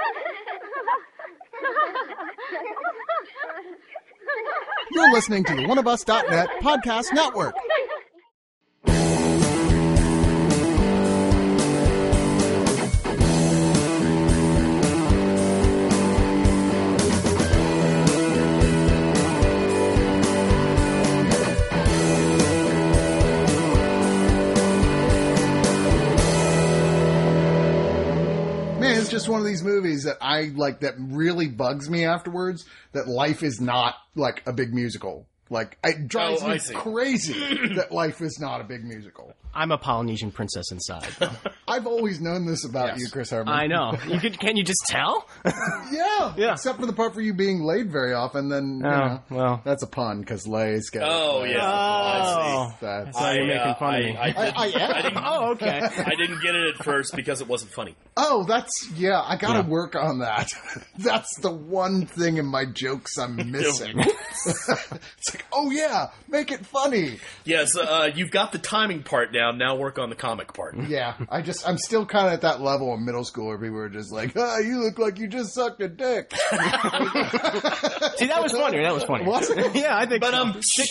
You're listening to the oneofus.net podcast network. Man, it's just one of these movies that I like that really bugs me afterwards, that life is not like a big musical. Like, it drives me crazy that life is not a big musical. I'm a Polynesian princess inside, though. I've always known this about you, Chris Harmon. I know. Can you just tell? Yeah. Except for the part for you being laid very often, then, well. That's a pun, because lays get... Oh, yeah. Oh. That's So you're making fun of me. I am? Oh, okay. I didn't get it at first because it wasn't funny. Oh, I gotta work on that. That's the one thing in my jokes I'm missing. It's like, oh yeah, make it funny. Yes, you've got the timing part down. Now work on the comic part. Yeah, I'm still kind of at that level in middle school where people are just like, you look like you just sucked a dick. See, that was funny. Was it? Yeah, I think But sick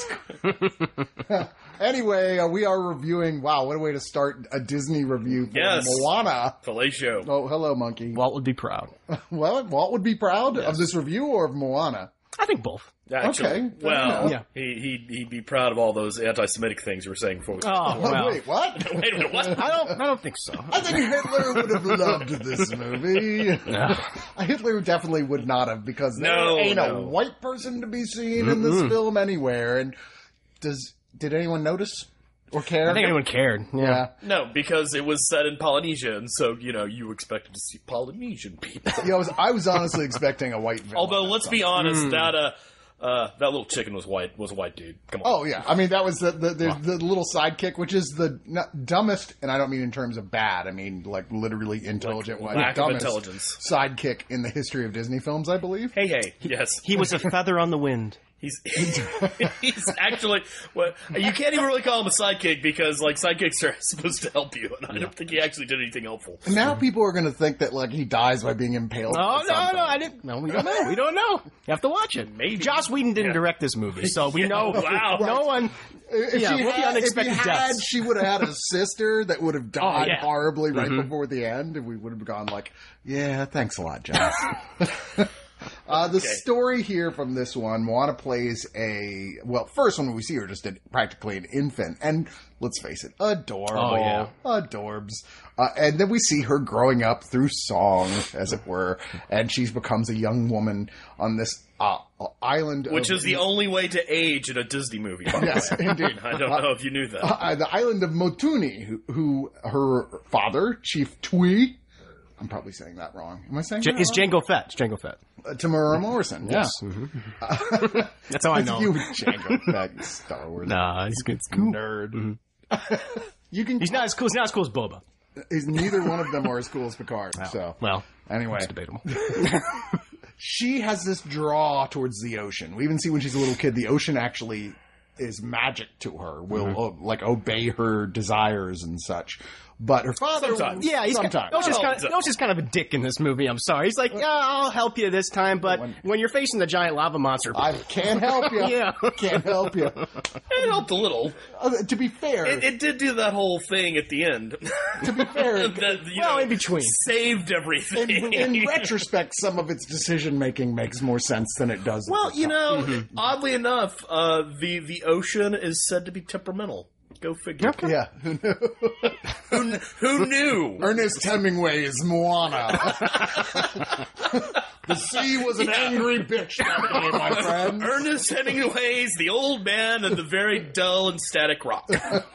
humor. Anyway, we are reviewing, wow, what a way to start a Disney review for Moana. Fellatio. Oh, hello, monkey. Walt would be proud. Well, Walt would be proud of this review or of Moana? I think both. Actually, Okay. Well, Yeah. he'd be proud of all those anti-Semitic things you were saying before. Oh, well. Wait, what? Wait a minute, what? I don't think so. I think Hitler would have loved this movie. No. Hitler definitely would not have, because there ain't a white person to be seen in this film anywhere. And did anyone notice or care? I think anyone cared. Yeah. No, because it was set in Polynesia, and so, you expected to see Polynesian people. I was honestly expecting a white villain. Although, let's be honest, that little chicken was a white dude. Come on. Oh, yeah. I mean, that was the little sidekick, which is the dumbest, and I don't mean in terms of bad. I mean, like, literally intelligent, lack of dumbest intelligence sidekick in the history of Disney films, I believe. Hey, yes. He was a feather on the wind. He's actually, you can't even really call him a sidekick because, like, sidekicks are supposed to help you, and I don't think he actually did anything helpful. Now people are going to think that, like, he dies by being impaled. Oh, no, I didn't. No, we don't know. We don't know. You have to watch it. Maybe. Joss Whedon didn't direct this movie, so we know. Wow. No one. If she would have had a sister that would have died horribly right before the end, and we would have gone like, yeah, thanks a lot, Joss. The story here from this one, Moana plays first when we see her, just practically an infant, and let's face it, adorable, adorbs. And then we see her growing up through song, as it were, and she becomes a young woman on this island. Which is the only way to age in a Disney movie. Yes, indeed. I don't know if you knew that. The island of Motuni, who her father, Chief Tui, I'm probably saying that wrong. Am I saying that It's wrong? Jango Fett. It's Jango Fett. Tamara Morrison, Yes. That's how I know. You Jango Fett, you Star Wars. Nah, he's good. Cool. Nerd. He's not as cool. He's not as cool as Boba. Neither one of them are as cool as Picard. Well, anyway, it's debatable. She has this draw towards the ocean. We even see when she's a little kid, the ocean actually is magic to her. Will obey her desires and such. But her father, sometimes. Yeah, No's just kind of a dick in this movie. I'm sorry. He's like, I'll help you this time, but when you're facing the giant lava monster, I can't help you. Yeah, can't help you. It helped a little. To be fair, it did do that whole thing at the end. To be fair, in between, saved everything. In retrospect, some of its decision making makes more sense than it does. Well, oddly enough, the ocean is said to be temperamental. Go figure. Okay. Yeah, who knew? Ernest Hemingway is Moana. The sea was an angry bitch that day, my friend. Ernest Hemingway's The Old Man and the Very Dull and Static Rock.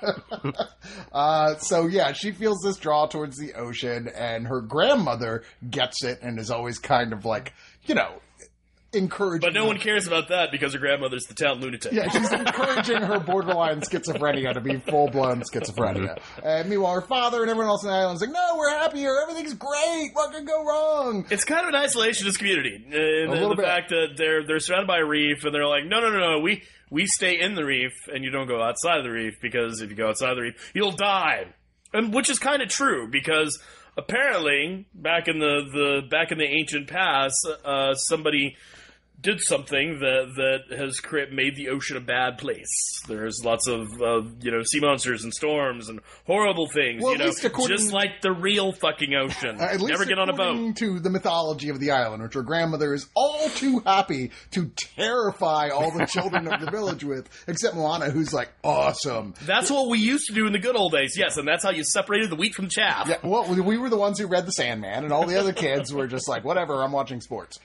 She feels this draw towards the ocean, and her grandmother gets it and is always kind of like, encouraging. But no one cares about that because her grandmother's the town lunatic. Yeah, she's encouraging her borderline schizophrenia to be full-blown schizophrenia. Meanwhile, her father and everyone else on the island is like, no, we're happy here. Everything's great. What could go wrong? It's kind of an isolationist community. The fact that they're surrounded by a reef and they're like, no, we stay in the reef and you don't go outside of the reef because if you go outside of the reef, you'll die. And which is kind of true because apparently, back in the ancient past, somebody did something that has made the ocean a bad place. There's lots of sea monsters and storms and horrible things. Well, just like the real fucking ocean. Never get on a boat. To the mythology of the island, which her grandmother is all too happy to terrify all the children of the village with, except Moana, who's like awesome. That's what we used to do in the good old days. Yes, and that's how you separated the wheat from the chaff. Yeah, well, we were the ones who read The Sandman, and all the other kids were just like, whatever, I'm watching sports.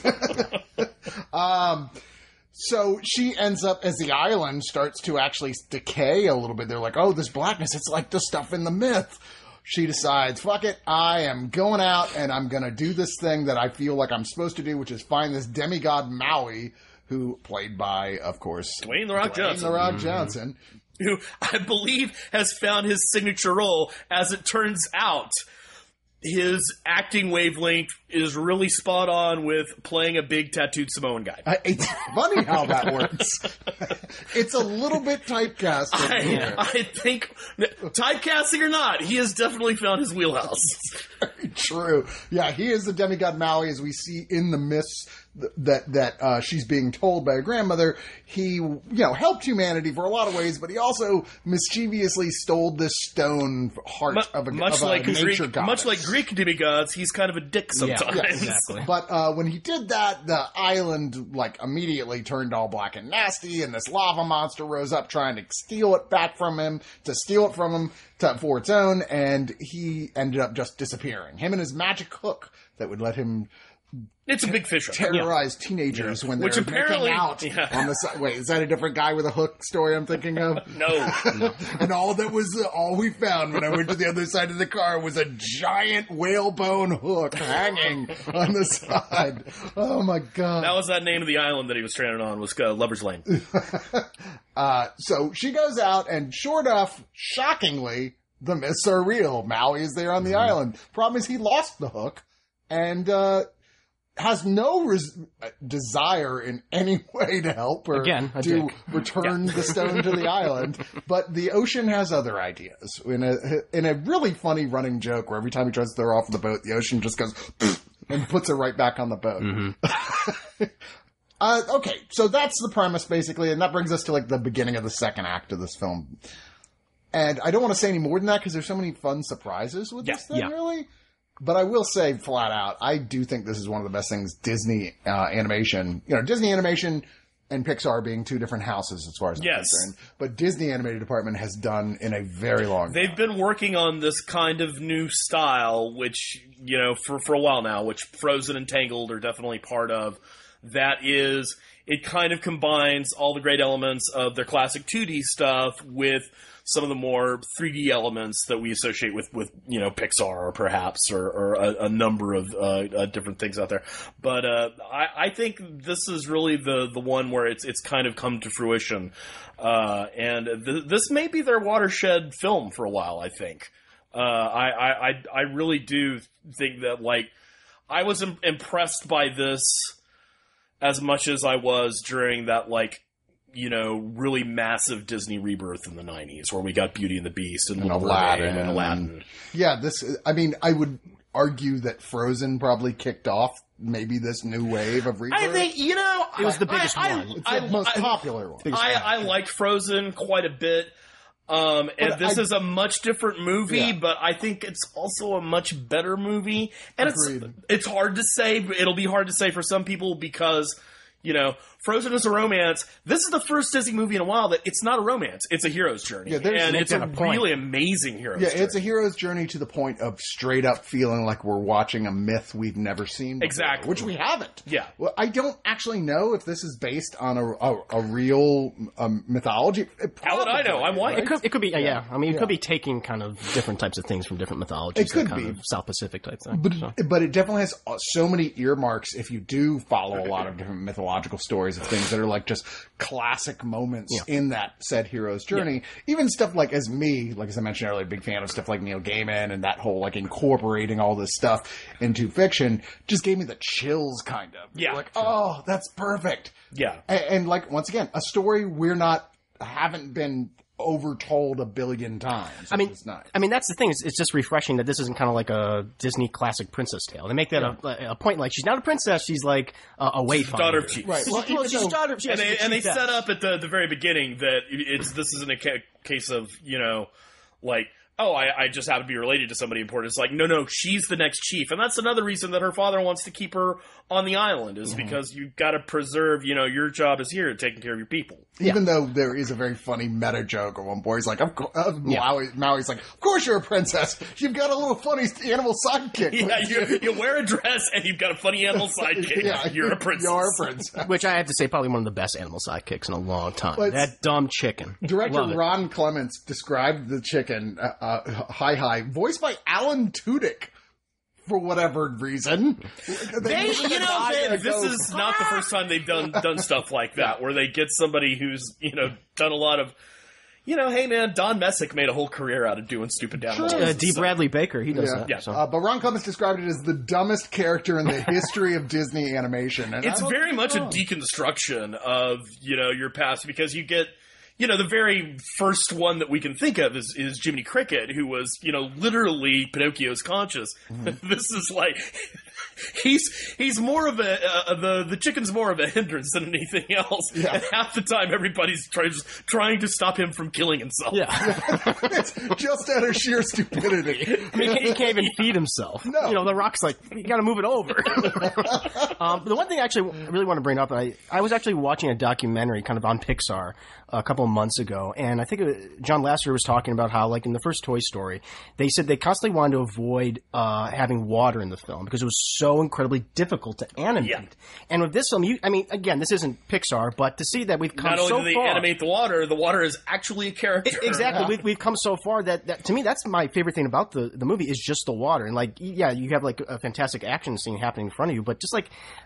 So she ends up, as the island starts to actually decay a little bit, they're like, oh, this blackness, it's like the stuff in the myth. She decides, fuck it, I am going out and I'm going to do this thing that I feel like I'm supposed to do, which is find this demigod Maui, who played by, of course, Dwayne The Rock Johnson. Who I believe has found his signature role. As it turns out, his acting wavelength is really spot on with playing a big tattooed Samoan guy. It's funny how that works. It's a little bit typecasting here. I think, typecasting or not, he has definitely found his wheelhouse. Very true. Yeah, he is the demigod Maui, as we see in the myths that she's being told by her grandmother. He, helped humanity for a lot of ways, but he also mischievously stole this stone heart of a nature goddess. Much like Greek demigods, he's kind of a dick sometimes. Yeah, exactly. But when he did that, the island immediately turned all black and nasty, and this lava monster rose up trying to steal it from him for its own, and he ended up just disappearing. Him and his magic hook that would let him... It's a big fish hook. Terrorize teenagers when they're making out on the side. Wait, is that a different guy with a hook story I'm thinking of? No. And all we found when I went to the other side of the car was a giant whalebone hook hanging on the side. Oh my god. That was that name of the island that he was stranded on, was Lover's Lane. So she goes out, and sure enough, shockingly, the myths are real. Maui is there on the island. Problem is he lost the hook, and has no desire in any way to help her to return the stone to the island. But the ocean has other ideas. In a really funny running joke where every time he tries to throw her off the boat, the ocean just goes and puts her right back on the boat. Mm-hmm. Okay, so that's the premise basically, and that brings us to the beginning of the second act of this film. And I don't want to say any more than that because there's so many fun surprises with this thing, really. But I will say flat out, I do think this is one of the best things Disney animation, Disney animation and Pixar being two different houses as far as I'm concerned. But Disney animated department has done in a very long time. They've been working on this kind of new style, which, for a while now, which Frozen and Tangled are definitely part of. That is, it kind of combines all the great elements of their classic 2D stuff with some of the more 3D elements that we associate with Pixar, perhaps, or a number of different things out there. But I think this is really the one where it's kind of come to fruition, and this may be their watershed film for a while. I think I really do think that I was impressed by this as much as I was during that really massive Disney rebirth in the 90s where we got Beauty and the Beast and Little Aladdin and Aladdin. Yeah, I would argue that Frozen probably kicked off maybe this new wave of rebirth. I think, it was the biggest one. It's the most popular one. I like Frozen quite a bit. And this is a much different movie, but I think it's also a much better movie. And it's hard to say. It'll be hard to say for some people because, Frozen is a romance. This is the first Disney movie in a while that it's not a romance. It's a hero's journey. Yeah, and it's a really amazing hero's journey. Yeah, it's a hero's journey to the point of straight up feeling like we're watching a myth we've never seen before. Exactly. Which we haven't. Yeah. Well, I don't actually know if this is based on a real mythology. How would I know? I'm white. It could be, yeah. I mean, it could be taking kind of different types of things from different mythologies. It could kind be. of South Pacific type thing. But it definitely has so many earmarks if you do follow a lot of different mythological stories of things that are just classic moments in that said hero's journey. Yeah. Even stuff as I mentioned earlier, big fan of stuff like Neil Gaiman and that whole incorporating all this stuff into fiction just gave me the chills kind of. Yeah. Oh, that's perfect. Yeah. And once again, a story haven't been overtold a billion times. I mean, it's nice. I mean, that's the thing. It's just refreshing that this isn't kind of like a Disney classic princess tale. They make that a point. Like, she's not a princess. She's like a wayfinder. Daughter of chiefs. Right. Well, she's daughter of chiefs. And they set up at the very beginning that this isn't a case of, like, oh, I just happen to be related to somebody important. It's like, no, she's the next chief. And that's another reason that her father wants to keep her on the island, is because you've got to preserve, your job is here, taking care of your people. Even though there is a very funny meta joke at one point. He's like, Maui's like, of course you're a princess. You've got a little funny animal sidekick. Yeah, you wear a dress and you've got a funny animal sidekick. Yeah, you're a princess. You're a princess. Which I have to say, probably one of the best animal sidekicks in a long time. That dumb chicken. Director Ron Clements described the chicken, Hi, voiced by Alan Tudyk. For whatever reason, this is not the first time they've done stuff like that, where they get somebody who's done a lot of, hey man, Don Messick made a whole career out of doing stupid downloads. D. Bradley Baker, he does that. Yeah. So. But Ron Clements described it as the dumbest character in the history of Disney animation. And it's very much a deconstruction of your past, because you get. The very first one that we can think of is Jiminy Cricket, who was, literally Pinocchio's conscience. Mm-hmm. This is like, he's more of the chicken's more of a hindrance than anything else. Yeah. And half the time everybody's trying to stop him from killing himself. Yeah. It's just out of sheer stupidity. I mean, he can't even feed himself. No. The Rock's like, you gotta move it over. The one thing I really want to bring up, I was actually watching a documentary kind of on Pixar a couple of months ago, and I think John Lasseter was talking about how, like, in the first Toy Story, they said they constantly wanted to avoid having water in the film because it was so incredibly difficult to animate. Yeah. And with this film, again, this isn't Pixar, but to see that we've come so far. Not only do they animate the water is actually a character. Exactly. We've come so far that to me, that's my favorite thing about the movie is just the water. And, like, yeah, you have, like, a fantastic action scene happening in front of you, but just, like,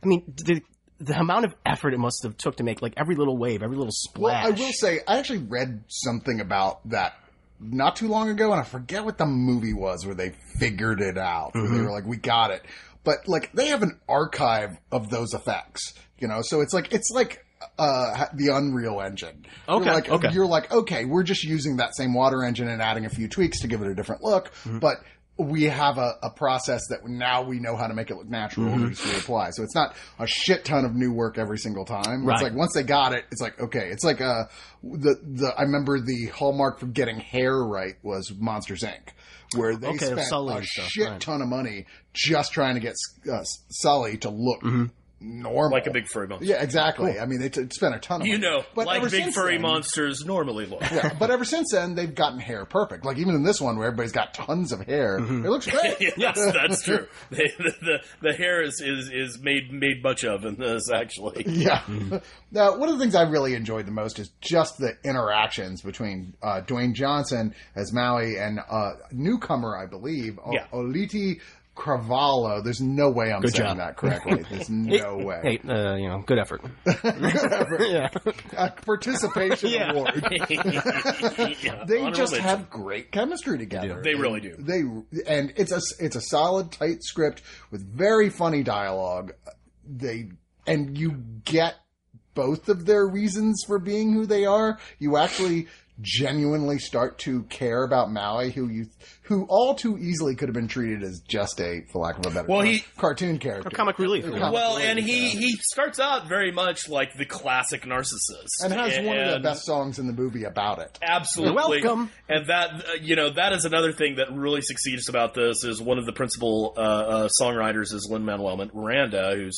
the amount of effort it must have took to make, like, every little wave, every little splash. Well, I will say, I actually read something about that not too long ago, and I forget what the movie was where they figured it out. Mm-hmm. They were like, we got it. But, like, they have an archive of those effects, so it's like the Unreal Engine. Okay. You're like, okay, we're just using that same water engine and adding a few tweaks to give it a different look, but we have a process that now we know how to make it look natural to reapply. So it's not a shit ton of new work every single time. Right. It's like once they got it, it's like, okay. It's like I remember the hallmark for getting hair right was Monsters, Inc., where they spent a shit ton of money just trying to get Sully to look normal. Like a big furry monster. Yeah, exactly. Cool. I mean, they spent a ton of money. But like big furry monsters normally look. Yeah, but ever since then, they've gotten hair perfect. Like, even in this one, where everybody's got tons of hair, it looks great. Yes, that's true. The hair is made much of in this, actually. Yeah. Now, one of the things I really enjoyed the most is just the interactions between Dwayne Johnson as Maui and newcomer, I believe, Oleti Cravalho. There's no way I'm saying that correctly. There's no way. Hey, good effort. Good effort. Yeah. A participation award. They just have great chemistry together. They really do. And it's a solid, tight script with very funny dialogue. And you get both of their reasons for being who they are. You actually genuinely start to care about Maui, who all too easily could have been treated as just for lack of a better cartoon character. Or comic relief. And he starts out very much like the classic narcissist. And has one of the best songs in the movie about it. Absolutely. You're welcome. And that, that is another thing that really succeeds about this is one of the principal songwriters is Lin-Manuel Miranda, who's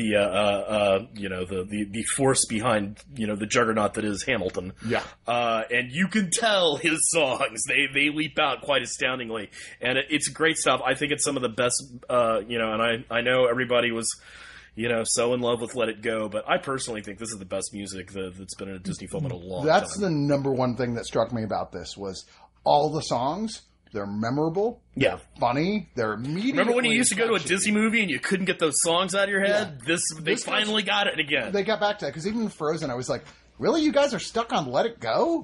the force behind, the juggernaut that is Hamilton. Yeah. And you can tell his songs. They leap out quite astoundingly. And it's great stuff. I think it's some of the best, and I know everybody was, so in love with Let It Go, but I personally think this is the best music that's been in a Disney film in a long time. That's the number one thing that struck me about this was all the songs. They're memorable. Yeah. They're funny. They're immediately. Remember when you used to go to a Disney movie and you couldn't get those songs out of your head? Yeah. They finally got it again. They got back to that because even in Frozen, I was like, really? You guys are stuck on Let It Go? Yeah.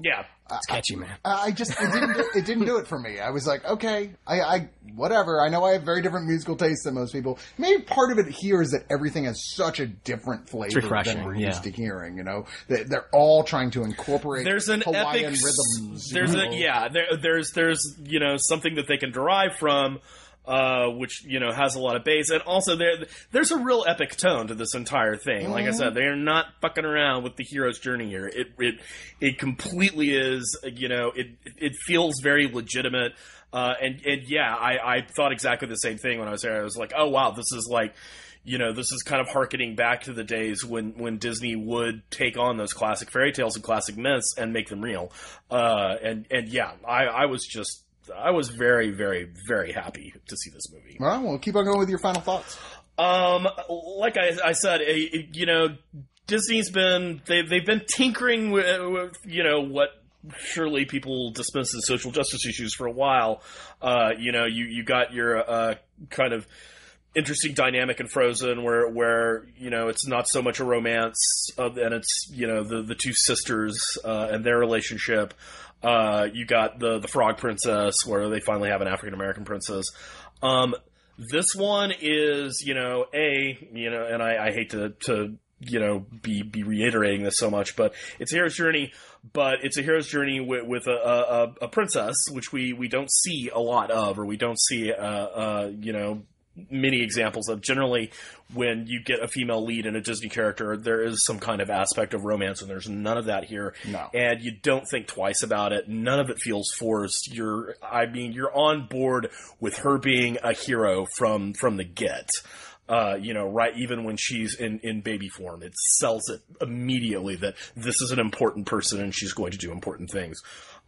It's catchy, man. It didn't do it for me. I was like, okay, I whatever. I know I have very different musical tastes than most people. Maybe part of it here is that everything has such a different flavor than we're used to hearing. You know, they're all trying to incorporate Hawaiian rhythms. There's you know, something that they can derive from. Which, you know, has a lot of bass, and also there's a real epic tone to this entire thing. Like I said, they are not fucking around with the hero's journey here. It completely is, you know, it feels very legitimate. And yeah, I thought exactly the same thing when I was there. I was like, oh wow, this is like, you know, this is kind of hearkening back to the days when Disney would take on those classic fairy tales and classic myths and make them real. And yeah, I was very, very, very happy to see this movie. All right, well, keep on going with your final thoughts. Like I said, you know, Disney's they've been tinkering with, you know, what surely people dismiss as social justice issues for a while. You know, you got your kind of interesting dynamic in Frozen where you know, it's not so much a romance and it's, you know, the two sisters and their relationship. You got the Frog Princess, where they finally have an African American princess. This one is, you know, and I hate to you know, be reiterating this so much, but it's a hero's journey, but it's a hero's journey with a princess, which we don't see a lot of, or we don't see, you know, many examples of. Generally, when you get a female lead in a Disney character, there is some kind of aspect of romance, and there's none of that here. No. And you don't think twice about it. None of it feels forced. You're on board with her being a hero from the get. You know, right, even when she's in baby form, it sells it immediately that this is an important person and she's going to do important things.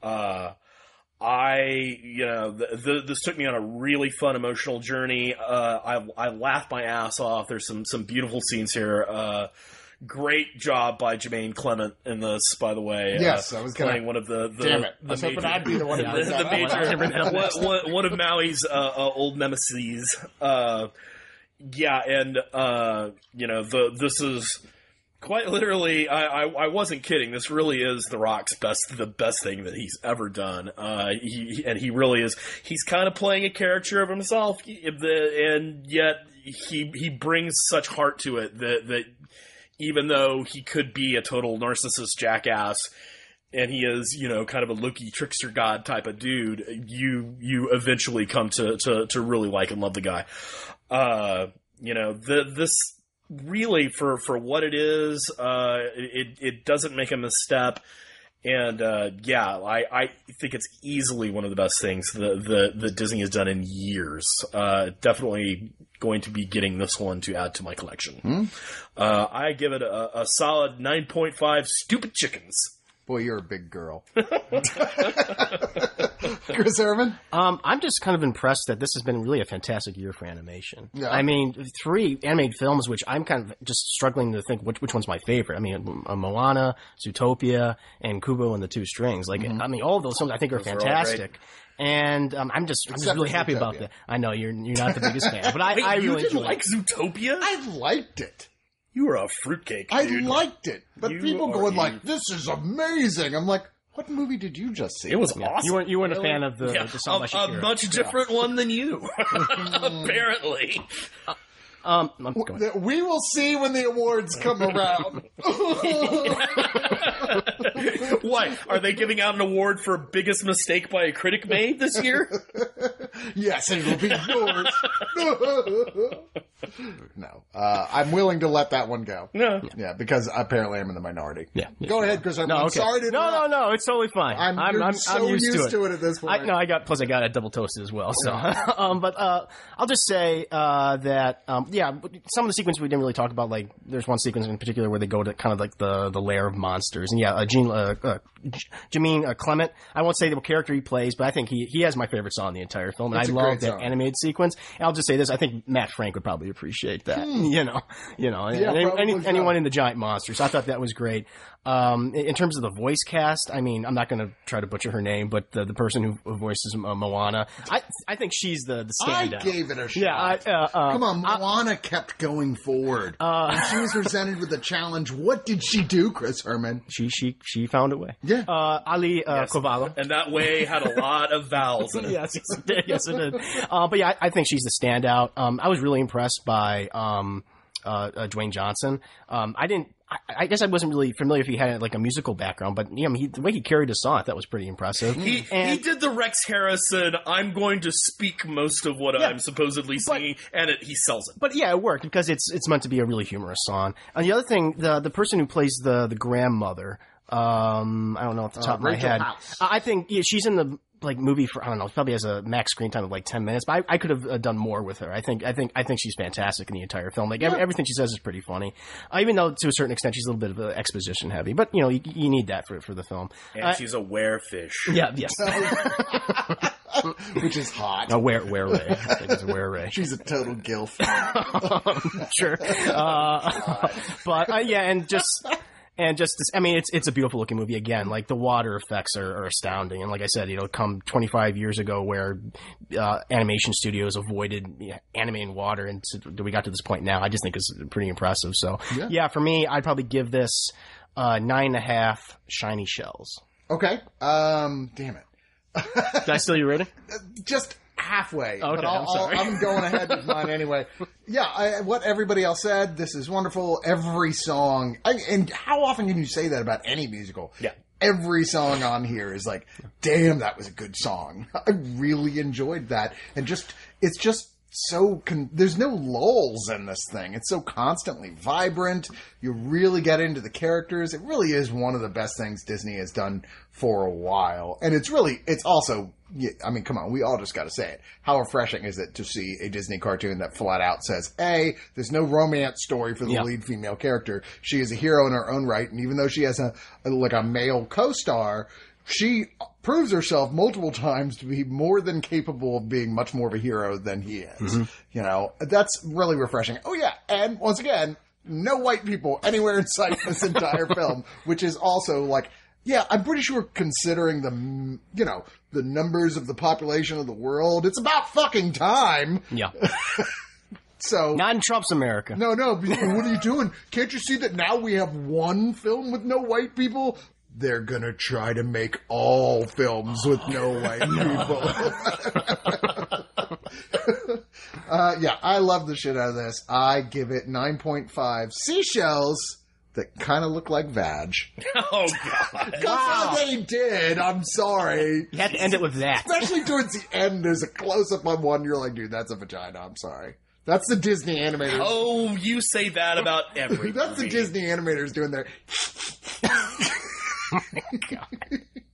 You know, this took me on a really fun emotional journey. I laughed my ass off. There's some beautiful scenes here. Great job by Jermaine Clement in this, by the way. Yes, I was playing one of the damn it. I was hoping I'd be the one who did that. One of Maui's old nemesis. Yeah, and you know, this is quite literally, I wasn't kidding. This really is The Rock's the best thing that he's ever done. He really is. He's kind of playing a caricature of himself, and yet he brings such heart to it that even though he could be a total narcissist jackass, and he is, you know, kind of a Loki trickster god type of dude, you eventually come to really like and love the guy. You know, this really, for what it is, it doesn't make a misstep. And, yeah, I think it's easily one of the best things that Disney has done in years. Definitely going to be getting this one to add to my collection. I give it a solid 9.5 stupid chickens. Boy, you're a big girl. Chris Erman? I'm just kind of impressed that this has been really a fantastic year for animation. Yeah. I mean, 3 animated films, which I'm kind of just struggling to think which one's my favorite. I mean, Moana, Zootopia, and Kubo and the Two Strings. Like, I mean, all of those films I think are fantastic. And I'm just really happy about that. I know you're not the biggest fan, but I really didn't like Zootopia? I liked it. You were a fruitcake, I dude. liked it. But people going like, this is amazing. I'm like, what movie did you just see? It was awesome. You weren't a fan of the Song by Shakira. A much different one than you, apparently. We will see when the awards come around. What? Are they giving out an award for biggest mistake by a critic made this year? Yes, it will be yours. No. I'm willing to let that one go. No. Yeah, because apparently I'm in the minority. Yeah. Go ahead, Chris. I'm sorry to interrupt. No, it's totally fine. I'm so used to it at this point. I got it double toasted as well. So, but I'll just say that some of the sequences we didn't really talk about. Like, there's one sequence in particular where they go to kind of like the lair of monsters, and Jermaine Clement. I won't say the character he plays, but I think he has my favorite song in the entire film, and I love that animated sequence. And I'll just say this: I think Matt Frank would probably really appreciate that. Anyone in the giant monsters. I thought that was great. In terms of the voice cast, I mean, I'm not going to try to butcher her name, but the person who voices Moana, I think she's the standout. I gave it a shot. Yeah, come on, Moana kept going forward. When she was presented with a challenge, what did she do, Chris Herman? She found a way. Yeah. Ali Cavallo. And that way had a lot of vowels in it. Yes, it did. Yes, it did. But yeah, I think she's the standout. I was really impressed by Dwayne Johnson. I guess I wasn't really familiar if he had like a musical background, but the way he carried his song, that was pretty impressive. He did the Rex Harrison, I'm going to speak most of what I'm supposedly singing, and he sells it. But yeah, it worked because it's meant to be a really humorous song. And the other thing, the person who plays the grandmother, I don't know off the top of my head. I think she's in the movie for, I don't know, probably has a max screen time of like 10 minutes, but I could have done more with her. I think she's fantastic in the entire film. Everything she says is pretty funny. Even though to a certain extent she's a little bit of exposition heavy, but you need that for the film. And she's a werefish. Yeah, yes. Which is hot. No, were-ray. I think it's a were-ray. She's a total gilf. Sure. But yeah, and just this, I mean, it's a beautiful looking movie again. Like the water effects are astounding. And like I said, come 25 years ago where animation studios avoided animating water, and we got to this point now, I just think it's pretty impressive. So yeah, for me, I'd probably give this 9.5 shiny shells. Okay. Damn it. Did I steal your rating? Just halfway. Okay, but I'm going ahead with mine anyway. Yeah, what everybody else said, this is wonderful. Every song, and how often can you say that about any musical? Yeah. Every song on here is like, damn, that was a good song. I really enjoyed that. And it's just so, there's no lulls in this thing. It's so constantly vibrant. You really get into the characters. It really is one of the best things Disney has done for a while. And it's also, I mean, come on, we all just got to say it. How refreshing is it to see a Disney cartoon that flat out says, hey, there's no romance story for the lead female character. She is a hero in her own right. And even though she has a male co-star, she proves herself multiple times to be more than capable of being much more of a hero than he is. Mm-hmm. That's really refreshing. Oh yeah. And once again, no white people anywhere in sight in this entire film, which is also like, yeah, I'm pretty sure considering the numbers of the population of the world, it's about fucking time. Yeah. So not in Trump's America. No. What are you doing? Can't you see that now we have one film with no white people? They're gonna try to make all films with no white people. Yeah, I love the shit out of this. I give it 9.5 seashells that kind of look like vag. Oh, God. Wow. They did. I'm sorry. You have to end it with that. Especially towards the end, there's a close-up on one. You're like, dude, that's a vagina. I'm sorry. That's the Disney animators. Oh, you say that about every That's movie. The Disney animators doing their... Oh, my God.